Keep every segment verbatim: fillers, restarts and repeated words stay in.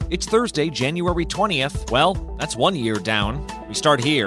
It's Thursday, January twentieth. Well, that's one year down. We start here.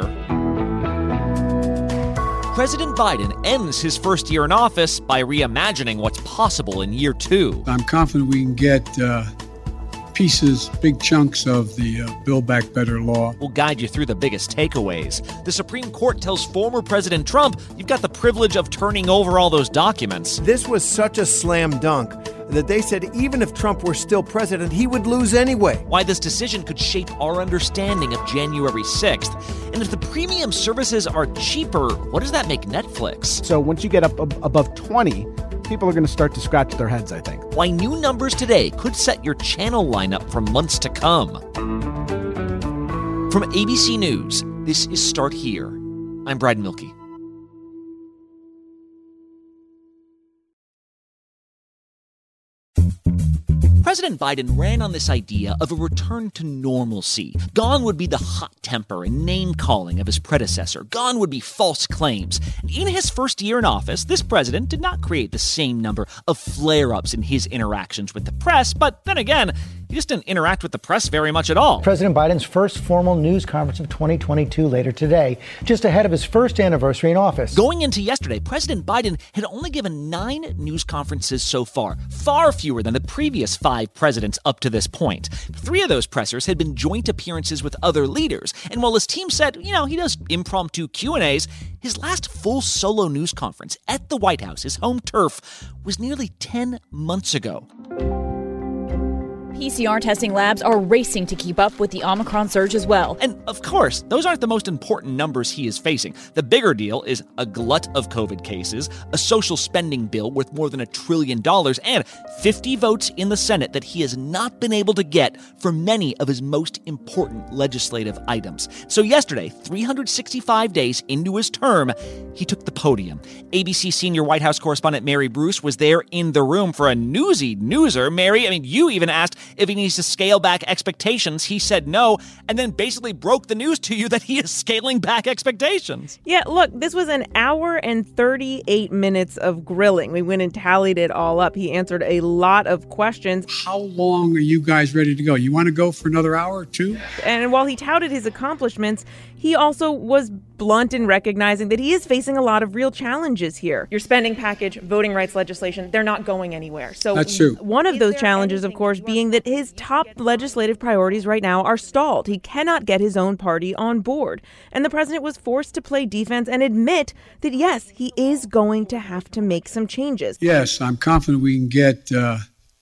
President Biden ends his first year in office by reimagining what's possible in year two. I'm confident we can get uh, pieces, big chunks of the uh, Build Back Better law. We'll guide you through the biggest takeaways. The Supreme Court tells former President Trump, you've got the privilege of turning over all those documents. This was such a slam dunk that they said even if Trump were still president, he would lose anyway. Why this decision could shape our understanding of January sixth. And if the premium services are cheaper, what does that make Netflix? So once you get up ab- above twenty, people are going to start to scratch their heads, I think. Why new numbers today could set your channel lineup for months to come. From A B C News, this is Start Here. I'm Brad Milkey. President Biden ran on this idea of a return to normalcy. Gone would be the hot temper and name-calling of his predecessor. Gone would be false claims. In his first year in office, this president did not create the same number of flare-ups in his interactions with the press, but then again, he just didn't interact with the press very much at all. President Biden's first formal news conference of twenty twenty-two later today, just ahead of his first anniversary in office. Going into yesterday, President Biden had only given nine news conferences so far, far fewer than the previous five presidents up to this point. Three of those pressers had been joint appearances with other leaders, and while his team said, you know, he does impromptu Q and A's, his last full solo news conference at the White House, his home turf, was nearly ten months ago. P C R testing labs are racing to keep up with the Omicron surge as well. And of course, those aren't the most important numbers he is facing. The bigger deal is a glut of COVID cases, a social spending bill worth more than a trillion dollars, and fifty votes in the Senate that he has not been able to get for many of his most important legislative items. So yesterday, three hundred sixty-five days into his term, he took the podium. A B C senior White House correspondent Mary Bruce was there in the room for a newsy newser. Mary, I mean, you even asked if he needs to scale back expectations. He said no, and then basically broke the news to you that he is scaling back expectations. Yeah, look, this was an hour and thirty-eight minutes of grilling. We went and tallied it all up. He answered a lot of questions. How long are you guys ready to go? You want to go for another hour or two? And while he touted his accomplishments, he also was blunt in recognizing that he is facing a lot of real challenges here. Your spending package, voting rights legislation, they're not going anywhere. So that's true. One of those challenges, of course, being that his top legislative priorities right now are stalled. He cannot get his own party on board. And the president was forced to play defense and admit that, yes, he is going to have to make some changes. Yes, I'm confident we can get uh,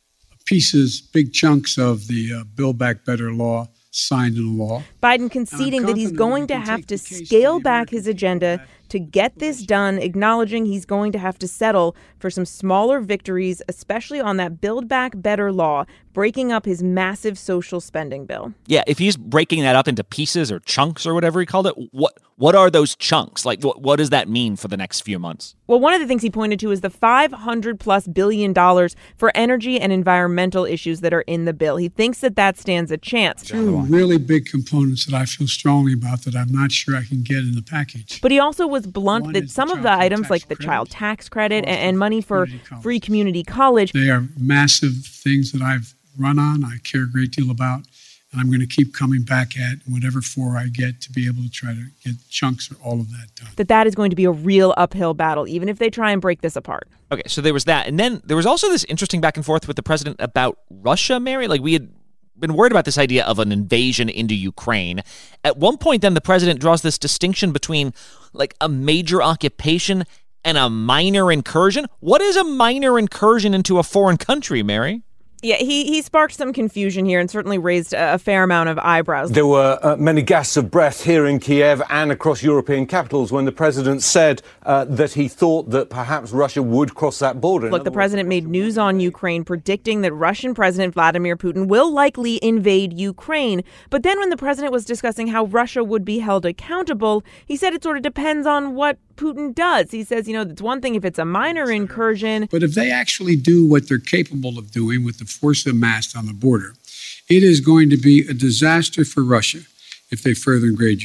pieces, big chunks of the uh, Build Back Better law signed into law. Biden conceding that he's going to have to scale back his agenda to get this done, acknowledging he's going to have to settle for some smaller victories, especially on that Build Back Better law, breaking up his massive social spending bill. Yeah, if he's breaking that up into pieces or chunks or whatever he called it, what what are those chunks? Like, what, what does that mean for the next few months? Well, one of the things he pointed to is the five hundred plus billion dollars for energy and environmental issues that are in the bill. He thinks that that stands a chance. Two really big components that I feel strongly about that I'm not sure I can get in the package. But he also was blunt One that is some the of the child items tax like the credit, child tax credit and, and money for community college. free community college. They are massive things that I've run on, I care a great deal about, and I'm going to keep coming back at whatever floor I get to be able to try to get chunks or all of that done. That that is going to be a real uphill battle, even if they try and break this apart. Okay, so there was that. And then there was also this interesting back and forth with the president about Russia, Mary. Like, we had been worried about this idea of an invasion into Ukraine. At one point, then, the president draws this distinction between, like, a major occupation and a minor incursion. What is a minor incursion into a foreign country, Mary? Yeah, he, he sparked some confusion here and certainly raised a, a fair amount of eyebrows. There were uh, many gasps of breath here in Kiev and across European capitals when the president said uh, that he thought that perhaps Russia would cross that border. Look, the president made news on Ukraine predicting that Russian President Vladimir Putin will likely invade Ukraine. But then when the president was discussing how Russia would be held accountable, he said it sort of depends on what Putin does. He says, you know, it's one thing if it's a minor incursion. But if they actually do what they're capable of doing with the force amassed on the border, it is going to be a disaster for Russia if they further invade,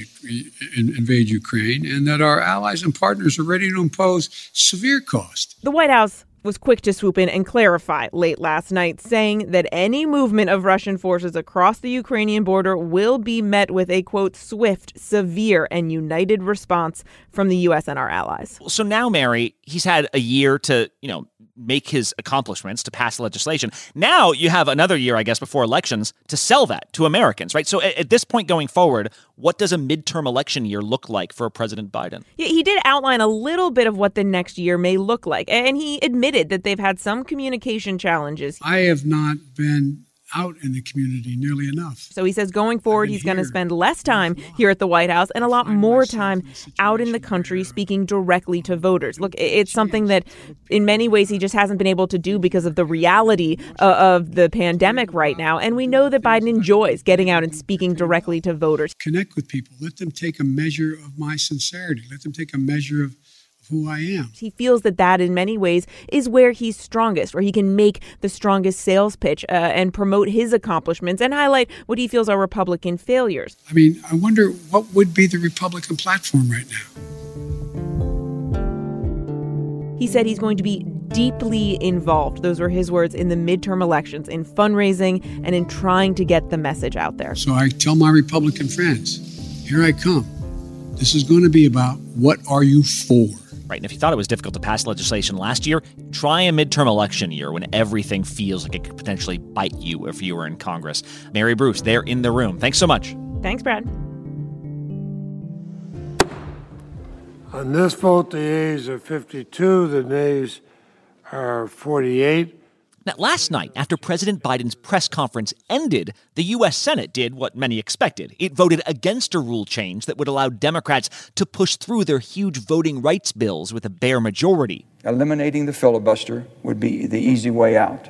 invade Ukraine, and that our allies and partners are ready to impose severe cost. The White House was quick to swoop in and clarify late last night, saying that any movement of Russian forces across the Ukrainian border will be met with a, quote, swift, severe, and united response from the U S and our allies. So now, Mary, he's had a year to, you know, make his accomplishments, to pass legislation. Now you have another year, I guess, before elections to sell that to Americans, right? So at, at this point going forward, what does a midterm election year look like for President Biden? Yeah, he did outline a little bit of what the next year may look like, and he admitted that they've had some communication challenges. I have not been out in the community nearly enough. So he says going forward, he's going to spend less time here at the White House and a lot more time out in the country speaking directly to voters. Look, it's something that in many ways he just hasn't been able to do because of the reality uh, of the pandemic right now. And we know that Biden enjoys getting out and speaking directly to voters. Connect with people. Let them take a measure of my sincerity. Let them take a measure of who I am. He feels that that in many ways is where he's strongest, where he can make the strongest sales pitch uh, and promote his accomplishments and highlight what he feels are Republican failures. I mean, I wonder what would be the Republican platform right now. He said he's going to be deeply involved, those were his words, in the midterm elections, in fundraising and in trying to get the message out there. So I tell my Republican friends, here I come. This is going to be about what are you for? Right, and if you thought it was difficult to pass legislation last year, try a midterm election year when everything feels like it could potentially bite you if you were in Congress. Mary Bruce, there in the room. Thanks so much. Thanks, Brad. On this vote, the yeas are fifty-two, the nays are forty-eight. Now, last night, after President Biden's press conference ended, the U S Senate did what many expected. It voted against a rule change that would allow Democrats to push through their huge voting rights bills with a bare majority. Eliminating the filibuster would be the easy way out. It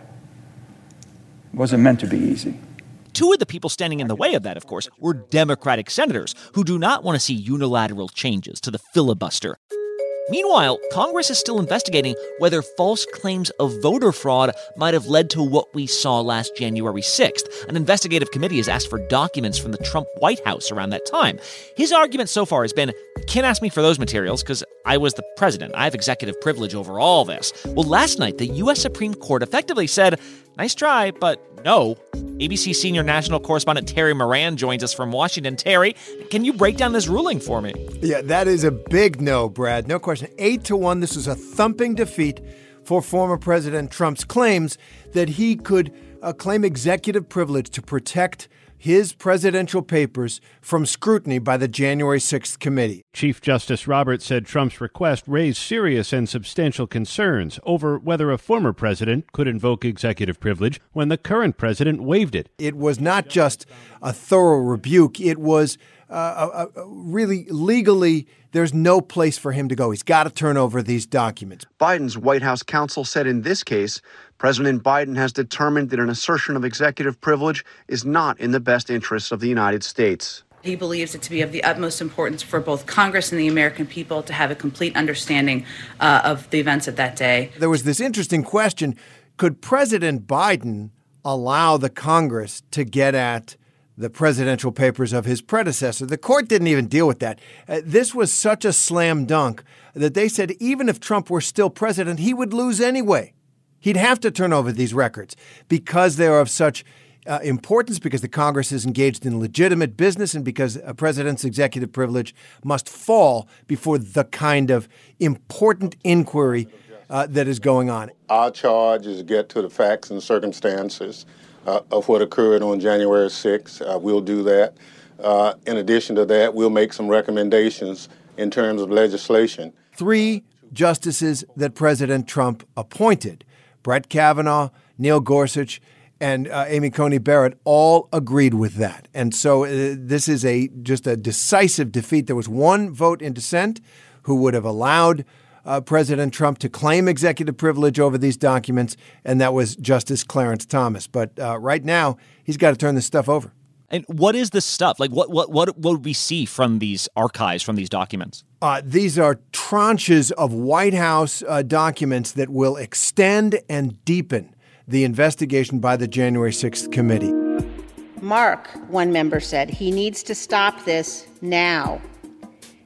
wasn't meant to be easy. Two of the people standing in the way of that, of course, were Democratic senators who do not want to see unilateral changes to the filibuster. Meanwhile, Congress is still investigating whether false claims of voter fraud might have led to what we saw last January sixth. An investigative committee has asked for documents from the Trump White House around that time. His argument so far has been, can't ask me for those materials because I was the president. I have executive privilege over all this. Well, last night, the U S Supreme Court effectively said, nice try, but no. A B C senior national correspondent Terry Moran joins us from Washington. Terry, can you break down this ruling for me? Yeah, that is a big no, Brad. No question. Eight to one. This was a thumping defeat for former President Trump's claims that he could uh, claim executive privilege to protect his presidential papers from scrutiny by the January sixth committee. Chief Justice Roberts said Trump's request raised serious and substantial concerns over whether a former president could invoke executive privilege when the current president waived it. It was not just a thorough rebuke. It was uh, a, a really legally, there's no place for him to go. He's got to turn over these documents. Biden's White House counsel said in this case, President Biden has determined that an assertion of executive privilege is not in the best interests of the United States. He believes it to be of the utmost importance for both Congress and the American people to have a complete understanding uh, of the events of that day. There was this interesting question. Could President Biden allow the Congress to get at the presidential papers of his predecessor? The court didn't even deal with that. Uh, this was such a slam dunk that they said even if Trump were still president, he would lose anyway. He'd have to turn over these records because they are of such uh, importance, because the Congress is engaged in legitimate business, and because a president's executive privilege must fall before the kind of important inquiry uh, that is going on. Our charge is to get to the facts and circumstances uh, of what occurred on January sixth. Uh, we'll do that. Uh, in addition to that, we'll make some recommendations in terms of legislation. Three justices that President Trump appointed, Brett Kavanaugh, Neil Gorsuch, and uh, Amy Coney Barrett, all agreed with that. And so uh, this is a just a decisive defeat. There was one vote in dissent who would have allowed uh, President Trump to claim executive privilege over these documents, and that was Justice Clarence Thomas. But uh, right now, he's got to turn this stuff over. And what is this stuff? Like, what what what would we see from these archives, from these documents? Uh, these are tranches of White House uh, documents that will extend and deepen the investigation by the January sixth committee. Mark, one member said, he needs to stop this now.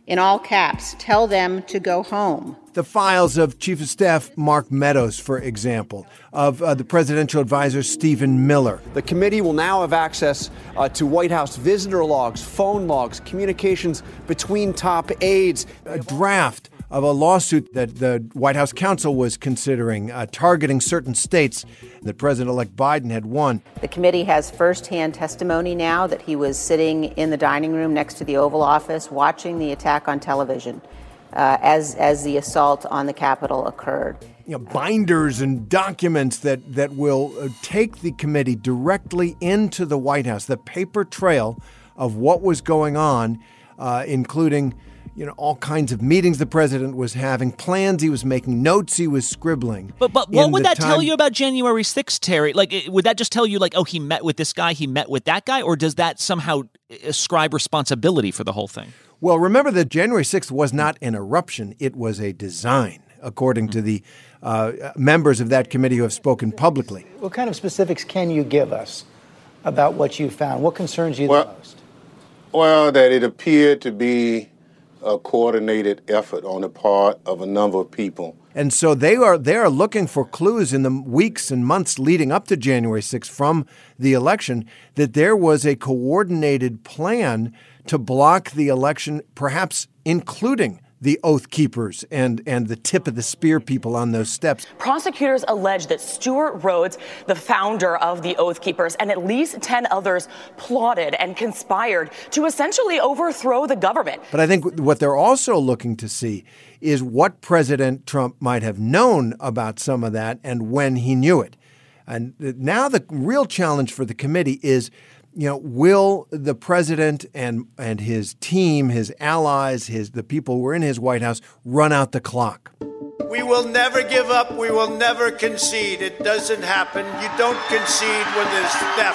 in all caps, tell them to go home. The files of Chief of Staff Mark Meadows, for example, of uh, the presidential advisor Stephen Miller. The committee will now have access uh, to White House visitor logs, phone logs, communications between top aides. A draft of a lawsuit that the White House counsel was considering, uh, targeting certain states that President-elect Biden had won. The committee has firsthand testimony now that he was sitting in the dining room next to the Oval Office watching the attack on television uh, as, as the assault on the Capitol occurred. You know, binders and documents that, that will uh, take the committee directly into the White House, the paper trail of what was going on, uh, including you know, all kinds of meetings the president was having, plans he was making, notes he was scribbling. But but what would that time- tell you about January sixth, Terry? Like, it, would that just tell you, like, oh, he met with this guy, he met with that guy? Or does that somehow ascribe responsibility for the whole thing? Well, remember that January sixth was not an eruption. It was a design, according to the uh, members of that committee who have spoken publicly. What kind of specifics can you give us about what you found? What concerns you well, the most? Well, that it appeared to be a coordinated effort on the part of a number of people. And so they are they are looking for clues in the weeks and months leading up to January sixth from the election that there was a coordinated plan to block the election, perhaps including the Oath Keepers and, and the tip of the spear people on those steps. Prosecutors allege that Stewart Rhodes, the founder of the Oath Keepers, and at least ten others plotted and conspired to essentially overthrow the government. But I think what they're also looking to see is what President Trump might have known about some of that and when he knew it. And now the real challenge for the committee is, you know, will the president and and his team, his allies, his the people who are in his White House run out the clock? We will never give up. We will never concede. It doesn't happen. You don't concede when there's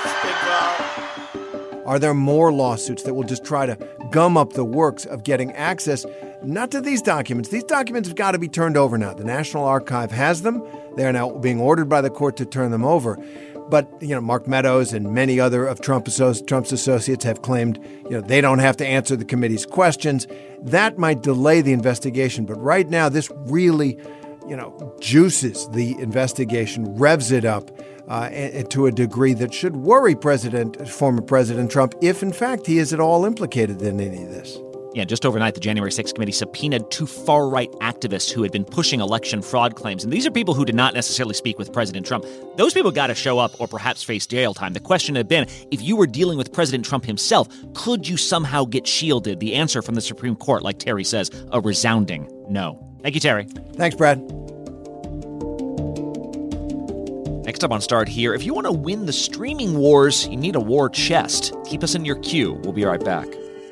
theft involved. Are there more lawsuits that will just try to gum up the works of getting access, not to these documents? These documents have got to be turned over now. The National Archive has them. They are now being ordered by the court to turn them over. But, you know, Mark Meadows and many other of Trump associ- Trump's associates have claimed, you know, they don't have to answer the committee's questions. That might delay the investigation. But right now, this really, you know, juices the investigation, revs it up uh, and, to a degree that should worry President, former President Trump, if, in fact, he is at all implicated in any of this. Yeah, just overnight, the January sixth committee subpoenaed two far-right activists who had been pushing election fraud claims. And these are people who did not necessarily speak with President Trump. Those people got to show up or perhaps face jail time. The question had been, if you were dealing with President Trump himself, could you somehow get shielded? The answer from the Supreme Court, like Terry says, a resounding no. Thank you, Terry. Thanks, Brad. Next up on Start Here, if you want to win the streaming wars, you need a war chest. Keep us in your queue. We'll be right back.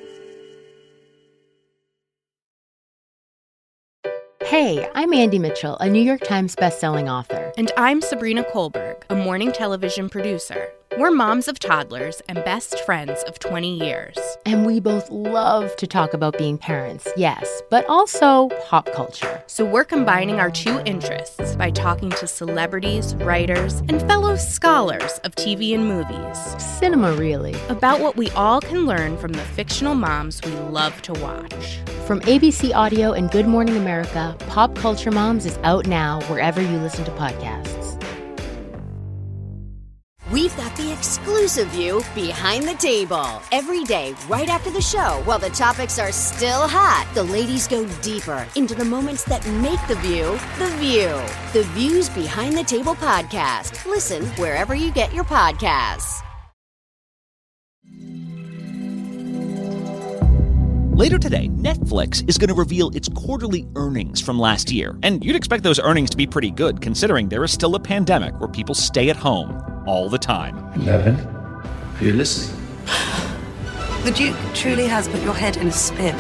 Hey, I'm Andy Mitchell, a New York Times bestselling author. And I'm Sabrina Kohlberg, a morning television producer. We're moms of toddlers and best friends of twenty years. And we both love to talk about being parents, yes, but also pop culture. So we're combining our two interests by talking to celebrities, writers, and fellow scholars of T V and movies. Cinema, really. About what we all can learn from the fictional moms we love to watch. From A B C Audio and Good Morning America, Pop Culture Moms is out now wherever you listen to podcasts. We've got the exclusive view behind the table. Every day, right after the show, while the topics are still hot, the ladies go deeper into the moments that make the view the view. The Views Behind the Table podcast. Listen wherever you get your podcasts. Later today, Netflix is going to reveal its quarterly earnings from last year. And you'd expect those earnings to be pretty good, considering there is still a pandemic where people stay at home all the time. Eleven, are you listening? The Duke truly has put your head in a spin.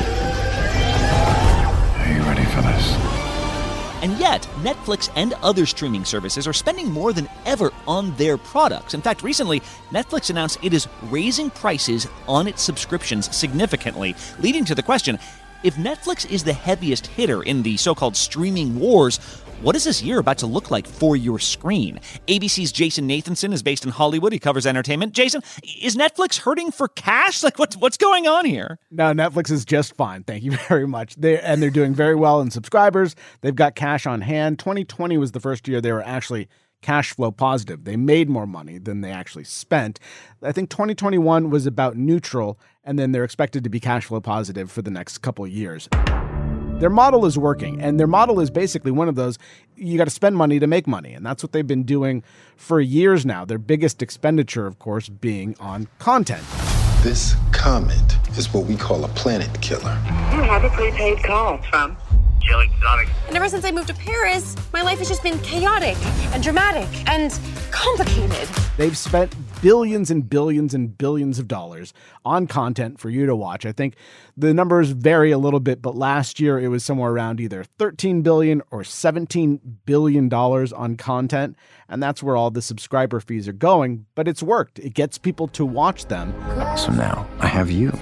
Are you ready for this? And yet, Netflix and other streaming services are spending more than ever on their products. In fact, recently, Netflix announced it is raising prices on its subscriptions significantly, leading to the question, if Netflix is the heaviest hitter in the so-called streaming wars, what is this year about to look like for your screen? A B C's Jason Nathanson is based in Hollywood. He covers entertainment. Jason, is Netflix hurting for cash? Like, what's what's going on here? No, Netflix is just fine. Thank you very much. They and they're doing very well in subscribers. They've got cash on hand. twenty twenty was the first year they were actually cash flow positive. They made more money than they actually spent. I think twenty twenty-one was about neutral, and then they're expected to be cash flow positive for the next couple of years. Their model is working, and their model is basically one of those, you got to spend money to make money, and that's what they've been doing for years now. Their biggest expenditure, of course, being on content. This comment is what we call a planet killer. You have a prepaid call from Jill Exotic. And ever since I moved to Paris, my life has just been chaotic and dramatic and complicated. They've spent billions and billions and billions of dollars on content for you to watch. I think the numbers vary a little bit, but last year it was somewhere around either thirteen billion dollars or seventeen billion dollars on content. And that's where all the subscriber fees are going. But it's worked. It gets people to watch them. So now I have you.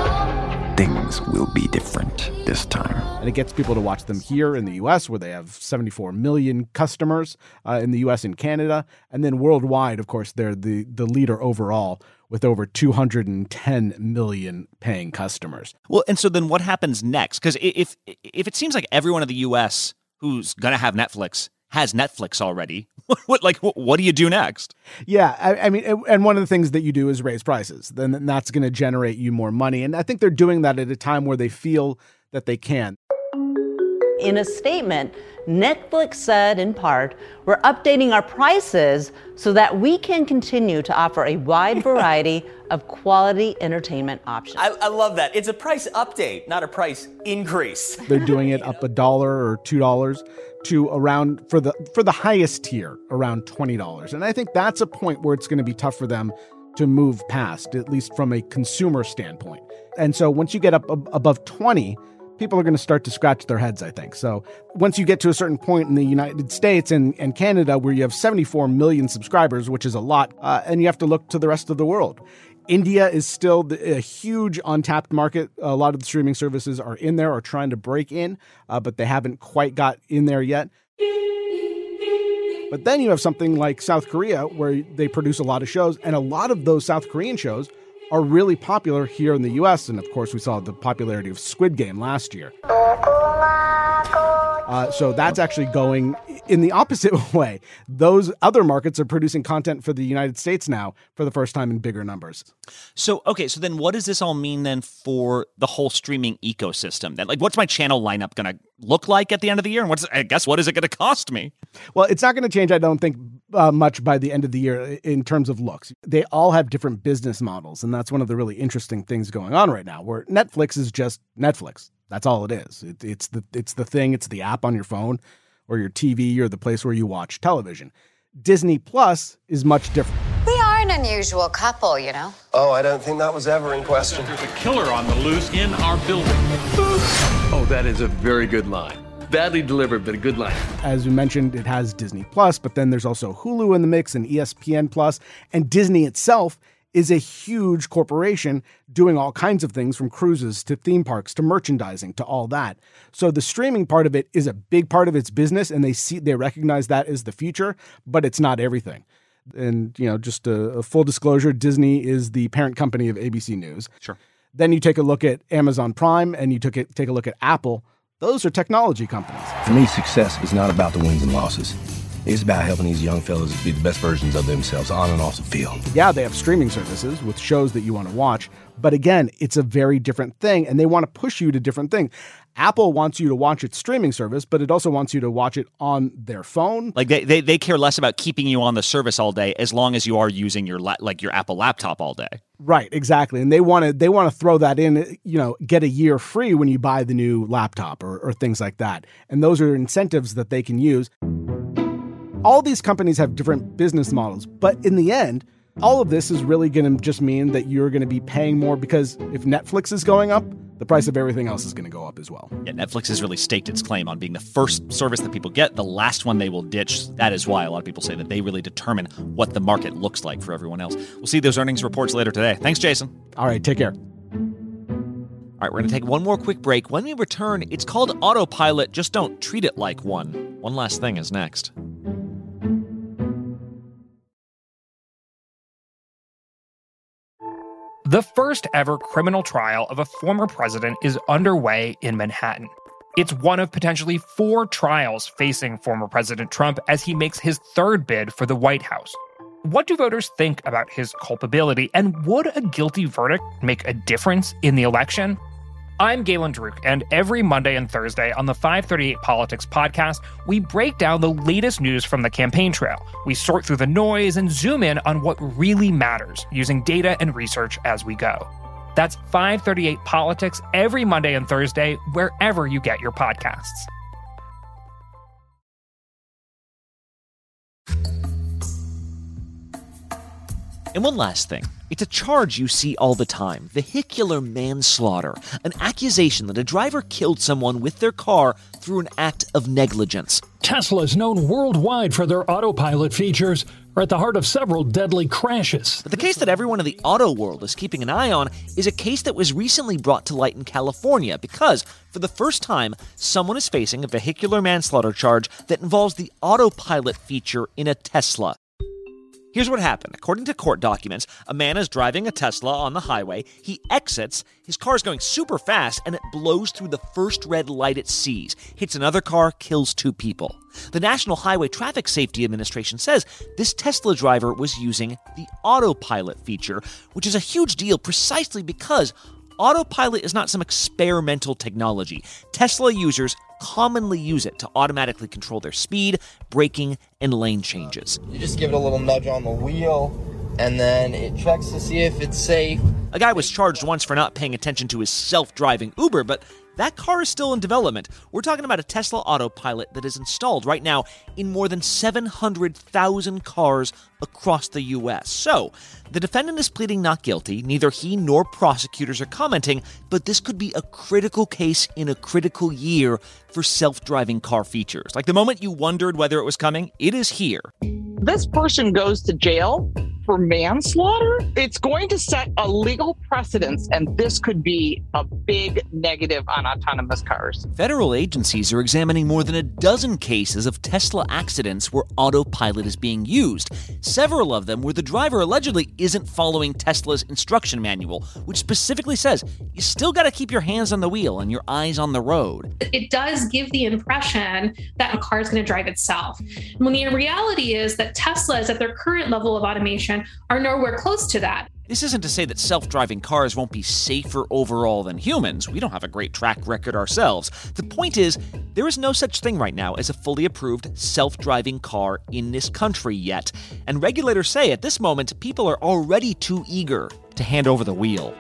Things will be different this time. And it gets people to watch them here in the U S, where they have seventy-four million customers uh, in the U S and Canada. And then worldwide, of course, they're the, the leader overall with over two hundred ten million paying customers. Well, and so then what happens next? Because if if it seems like everyone in the U S who's going to have Netflix has Netflix already, what like what, what do you do next? Yeah, I, I mean, and one of the things that you do is raise prices. Then that's going to generate you more money. And I think they're doing that at a time where they feel that they can. In a statement, Netflix said, in part, we're updating our prices so that we can continue to offer a wide variety of quality entertainment options. I, I love that. It's a price update, not a price increase. They're doing it up a dollar or two dollars to around, for the for the highest tier, around twenty dollars. And I think that's a point where it's going to be tough for them to move past, at least from a consumer standpoint. And so once you get up ab- above twenty, people are going to start to scratch their heads, I think. So once you get to a certain point in the United States and, and Canada where you have seventy-four million subscribers, which is a lot, uh, and you have to look to the rest of the world. India is still the, a huge untapped market. A lot of the streaming services are in there or trying to break in, uh, but they haven't quite got in there yet. But then you have something like South Korea where they produce a lot of shows, and a lot of those South Korean shows are really popular here in the U S. And of course, we saw the popularity of Squid Game last year. Uh, so that's actually going in the opposite way. Those other markets are producing content for the United States now for the first time in bigger numbers. So, okay, so then what does this all mean then for the whole streaming ecosystem? Then, like, what's my channel lineup going to look like at the end of the year? And what's, I guess, what is it going to cost me? Well, it's not going to change, I don't think, uh, much by the end of the year in terms of looks. They all have different business models, and that's one of the really interesting things going on right now, where Netflix is just Netflix. That's all it is. It, it's the it's the thing. It's the app on your phone or your T V or the place where you watch television. Disney Plus is much different. We are an unusual couple, you know. Oh, I don't think that was ever in question. There's a killer on the loose in our building. Oh, that is a very good line. Badly delivered, but a good line. As we mentioned, it has Disney Plus, but then there's also Hulu in the mix and E S P N Plus, and Disney itself is a huge corporation doing all kinds of things, from cruises to theme parks to merchandising to all that. So the streaming part of it is a big part of its business, and they see they recognize that as the future, but it's not everything. And, you know, just a, a full disclosure, Disney is the parent company of A B C News. Sure. Then you take a look at Amazon Prime and you took it, take a look at Apple. Those are technology companies. For me, success is not about the wins and losses. It's about helping these young fellas be the best versions of themselves on and off the field. Yeah, they have streaming services with shows that you want to watch. But again, it's a very different thing, and they want to push you to different things. Apple wants you to watch its streaming service, but it also wants you to watch it on their phone. Like they they, they care less about keeping you on the service all day as long as you are using your la- like your Apple laptop all day. Right, exactly. And they want to they want to throw that in, you know, get a year free when you buy the new laptop or, or things like that. And those are incentives that they can use. All these companies have different business models, but in the end, all of this is really going to just mean that you're going to be paying more, because if Netflix is going up, the price of everything else is going to go up as well. Yeah, Netflix has really staked its claim on being the first service that people get, the last one they will ditch. That is why a lot of people say that they really determine what the market looks like for everyone else. We'll see those earnings reports later today. Thanks, Jason. All right, take care. All right, we're going to take one more quick break. When we return, it's called autopilot. Just don't treat it like one. One last thing is next. The first ever criminal trial of a former president is underway in Manhattan. It's one of potentially four trials facing former President Trump as he makes his third bid for the White House. What do voters think about his culpability, and would a guilty verdict make a difference in the election? I'm Galen Druk, and every Monday and Thursday on the five thirty-eight Politics podcast, we break down the latest news from the campaign trail. We sort through the noise and zoom in on what really matters, using data and research as we go. That's five thirty-eight Politics every Monday and Thursday, wherever you get your podcasts. And one last thing. It's a charge you see all the time, vehicular manslaughter, an accusation that a driver killed someone with their car through an act of negligence. Teslas, known worldwide for their autopilot features, are at the heart of several deadly crashes. But the case that everyone in the auto world is keeping an eye on is a case that was recently brought to light in California because, for the first time, someone is facing a vehicular manslaughter charge that involves the autopilot feature in a Tesla. Here's what happened. According to court documents, a man is driving a Tesla on the highway. He exits, his car is going super fast, and it blows through the first red light it sees, hits another car, kills two people. The National Highway Traffic Safety Administration says this Tesla driver was using the autopilot feature, which is a huge deal precisely because autopilot is not some experimental technology. Tesla users commonly use it to automatically control their speed, braking, and lane changes. You just give it a little nudge on the wheel, and then it checks to see if it's safe. A guy was charged once for not paying attention to his self-driving Uber, but that car is still in development. We're talking about a Tesla autopilot that is installed right now in more than seven hundred thousand cars across the U S. So, the defendant is pleading not guilty. Neither he nor prosecutors are commenting, but this could be a critical case in a critical year for self-driving car features. Like the moment you wondered whether it was coming, it is here. This person goes to jail for manslaughter. It's going to set a legal precedence, and this could be a big negative on autonomous cars. Federal agencies are examining more than a dozen cases of Tesla accidents where autopilot is being used. Several of them where the driver allegedly isn't following Tesla's instruction manual, which specifically says you still got to keep your hands on the wheel and your eyes on the road. It does give the impression that a car is going to drive itself, when the reality is that Teslas at their current level of automation are nowhere close to that. This isn't to say that self-driving cars won't be safer overall than humans. We don't have a great track record ourselves. The point is, there is no such thing right now as a fully approved self-driving car in this country yet. And regulators say at this moment, people are already too eager to hand over the wheel.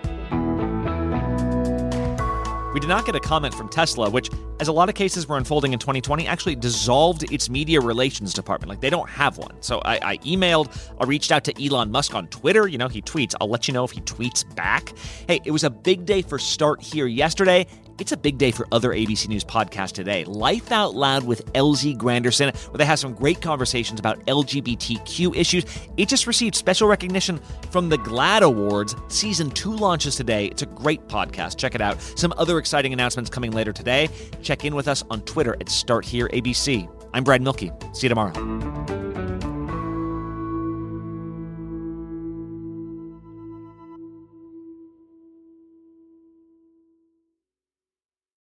We did not get a comment from Tesla, which, as a lot of cases were unfolding in twenty twenty, actually dissolved its media relations department. Like, they don't have one. So I, I emailed, I reached out to Elon Musk on Twitter. You know, he tweets. I'll let you know if he tweets back. Hey, it was a big day for Start Here yesterday. It's a big day for other A B C News podcasts today. Life Out Loud with L Z Granderson, where they have some great conversations about L G B T Q issues. It just received special recognition from the GLAAD Awards. Season two launches today. It's a great podcast. Check it out. Some other exciting announcements coming later today. Check in with us on Twitter at Start Here A B C. I'm Brad Milkey. See you tomorrow.